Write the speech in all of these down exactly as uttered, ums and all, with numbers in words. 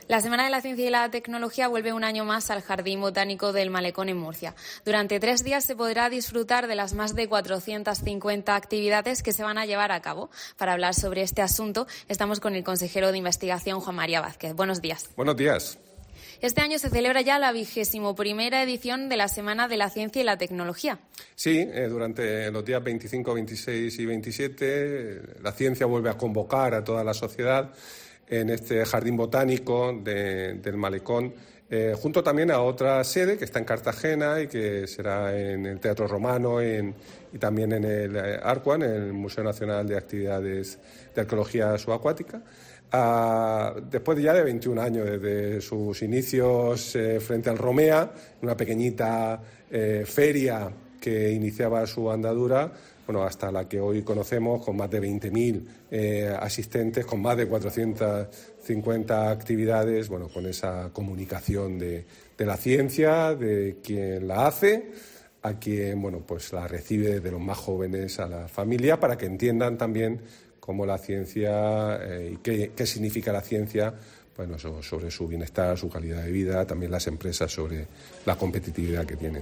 La Semana de la Ciencia y la Tecnología vuelve un año más al Jardín Botánico del Malecón en Murcia. Durante tres días se podrá disfrutar de las más de cuatrocientas cincuenta actividades que se van a llevar a cabo. Para hablar sobre este asunto, estamos con el consejero de Investigación, Juan María Vázquez. Buenos días. Buenos días. Este año se celebra ya la vigésimo primera edición de la Semana de la Ciencia y la Tecnología. Sí, eh, durante los días veinticinco, veintiséis y veintisiete, la ciencia vuelve a convocar a toda la sociedad en este jardín botánico de, del Malecón, eh, junto también a otra sede que está en Cartagena y que será en el Teatro Romano en, y también en el Arcuan, en el Museo Nacional de Actividades de Arqueología Subacuática. Uh, después ya de veintiún años, desde sus inicios eh, frente al Romea, una pequeñita eh, feria que iniciaba su andadura, bueno, hasta la que hoy conocemos, con más de veinte mil eh, asistentes, con más de cuatrocientas cincuenta actividades, bueno, con esa comunicación de, de la ciencia, de quien la hace, a quien, bueno, pues la recibe desde los más jóvenes a la familia, para que entiendan también cómo la ciencia eh, y qué, qué significa la ciencia, bueno, sobre, sobre su bienestar, su calidad de vida, también las empresas sobre la competitividad que tienen.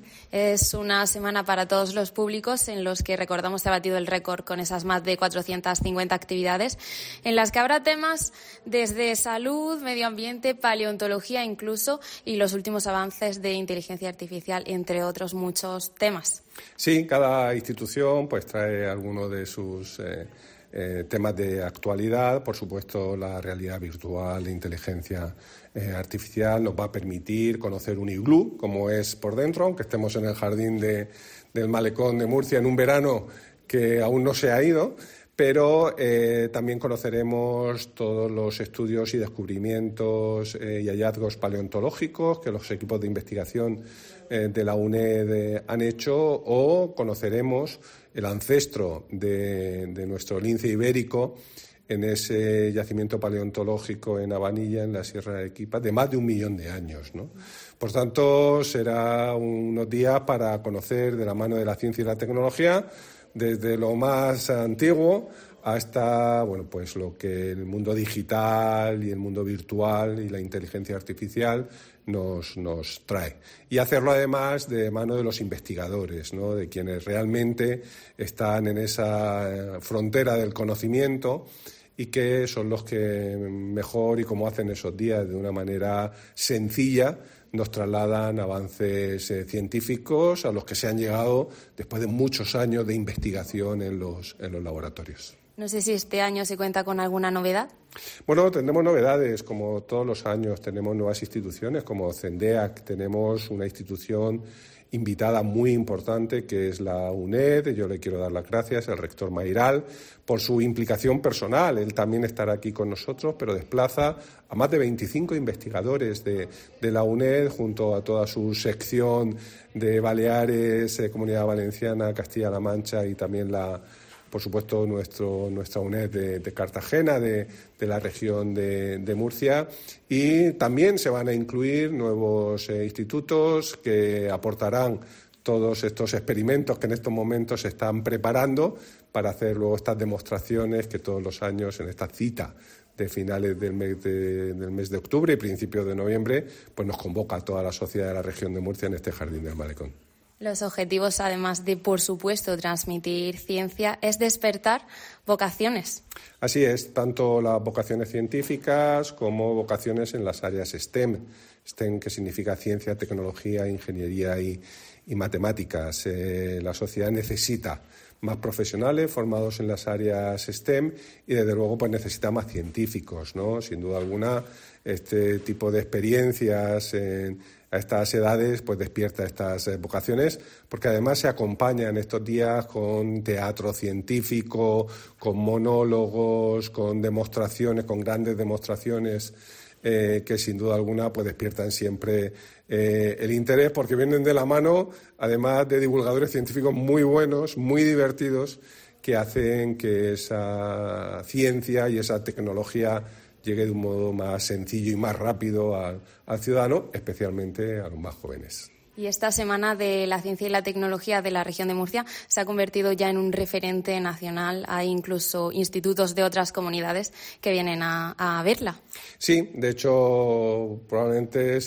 Es una semana para todos los públicos en los que, recordamos, se ha batido el récord con esas más de cuatrocientas cincuenta actividades, en las que habrá temas desde salud, medio ambiente, paleontología incluso, y los últimos avances de inteligencia artificial, entre otros muchos temas. Sí, cada institución pues trae alguno de sus eh, eh, temas de actualidad. Por supuesto, la realidad virtual, la inteligencia eh, artificial nos va a permitir conocer un iglú, como es por dentro, aunque estemos en el jardín de, del Malecón de Murcia en un verano que aún no se ha ido, pero eh, también conoceremos todos los estudios y descubrimientos eh, y hallazgos paleontológicos que los equipos de investigación eh, de la UNED eh, han hecho, o conoceremos el ancestro de, de nuestro lince ibérico en ese yacimiento paleontológico en Habanilla, en la Sierra de Equipa, de más de un millón de años, ¿no? Por tanto, será unos días para conocer de la mano de la ciencia y la tecnología, desde lo más antiguo hasta, bueno, pues lo que el mundo digital y el mundo virtual y la inteligencia artificial nos, nos trae. Y hacerlo además de mano de los investigadores, ¿no? De quienes realmente están en esa frontera del conocimiento y que son los que mejor, y como hacen esos días de una manera sencilla, nos trasladan avances eh, científicos a los que se han llegado después de muchos años de investigación en los, en los laboratorios. No sé si este año se cuenta con alguna novedad. Bueno, tendremos novedades, como todos los años. Tenemos nuevas instituciones como CENDEAC, tenemos una institución invitada muy importante que es la UNED. Yo le quiero dar las gracias al rector Mayral por su implicación personal. Él también estará aquí con nosotros, pero desplaza a más de veinticinco investigadores de, de la UNED junto a toda su sección de Baleares, eh, Comunidad Valenciana, Castilla-La Mancha y también la... por supuesto, nuestro, nuestra UNED de, de Cartagena, de, de la región de, de Murcia. Y también se van a incluir nuevos eh, institutos que aportarán todos estos experimentos que en estos momentos se están preparando para hacer luego estas demostraciones que todos los años, en esta cita de finales del mes de, del mes de octubre y principios de noviembre, pues nos convoca a toda la sociedad de la región de Murcia en este Jardín del Malecón. Los objetivos, además de, por supuesto, transmitir ciencia, es despertar vocaciones. Así es, tanto las vocaciones científicas como vocaciones en las áreas STEM. STEM, que significa ciencia, tecnología, ingeniería y, y matemáticas. Eh, la sociedad necesita más profesionales formados en las áreas STEM y, desde luego, pues necesita más científicos, ¿no? Sin duda alguna, este tipo de experiencias en a estas edades pues despierta estas eh, vocaciones, porque además se acompañan estos días con teatro científico, con monólogos, con demostraciones, con grandes demostraciones eh, que sin duda alguna pues despiertan siempre eh, el interés, porque vienen de la mano además de divulgadores científicos muy buenos, muy divertidos, que hacen que esa ciencia y esa tecnología llegue de un modo más sencillo y más rápido al, al ciudadano, especialmente a los más jóvenes. Y esta Semana de la Ciencia y la Tecnología de la región de Murcia se ha convertido ya en un referente nacional. Hay incluso institutos de otras comunidades que vienen a, a verla. Sí, de hecho, probablemente,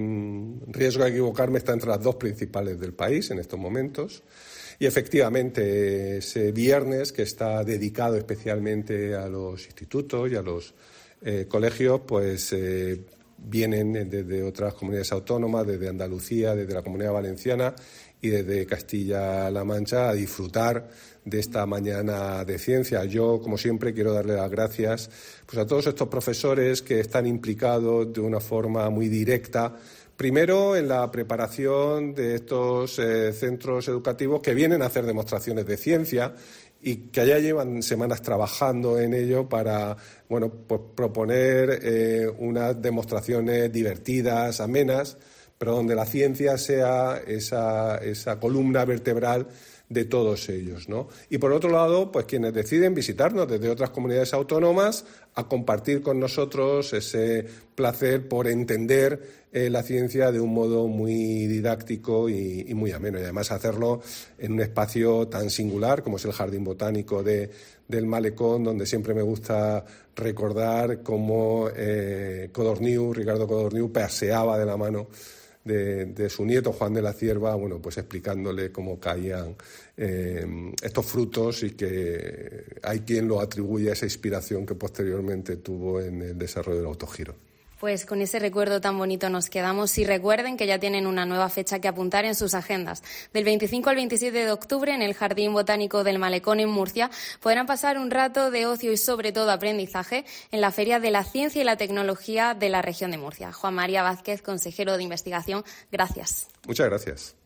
sin riesgo de equivocarme, está entre las dos principales del país en estos momentos. Y efectivamente, ese viernes, que está dedicado especialmente a los institutos y a los eh, colegios, pues eh, vienen desde otras comunidades autónomas, desde Andalucía, desde la Comunidad Valenciana y desde Castilla-La Mancha a disfrutar de esta mañana de ciencia. Yo, como siempre, quiero darle las gracias pues, a todos estos profesores que están implicados de una forma muy directa, primero en la preparación de estos eh, centros educativos que vienen a hacer demostraciones de ciencia y que ya llevan semanas trabajando en ello para bueno, pues proponer eh, unas demostraciones divertidas, amenas, pero donde la ciencia sea esa, esa columna vertebral de todos ellos, ¿no? Y por otro lado, pues quienes deciden visitarnos desde otras comunidades autónomas a compartir con nosotros ese placer por entender eh, la ciencia de un modo muy didáctico y, y muy ameno, y además hacerlo en un espacio tan singular como es el Jardín Botánico de, del Malecón, donde siempre me gusta recordar cómo eh, Codorniu, Ricardo Codorniu, paseaba de la mano De, de su nieto Juan de la Cierva, bueno, pues explicándole cómo caían eh, estos frutos y que hay quien lo atribuye a esa inspiración que posteriormente tuvo en el desarrollo del autogiro. Pues con ese recuerdo tan bonito nos quedamos y recuerden que ya tienen una nueva fecha que apuntar en sus agendas. Del veinticinco al veintisiete de octubre en el Jardín Botánico del Malecón en Murcia podrán pasar un rato de ocio y sobre todo aprendizaje en la Feria de la Ciencia y la Tecnología de la región de Murcia. Juan María Vázquez, consejero de Investigación, gracias. Muchas gracias.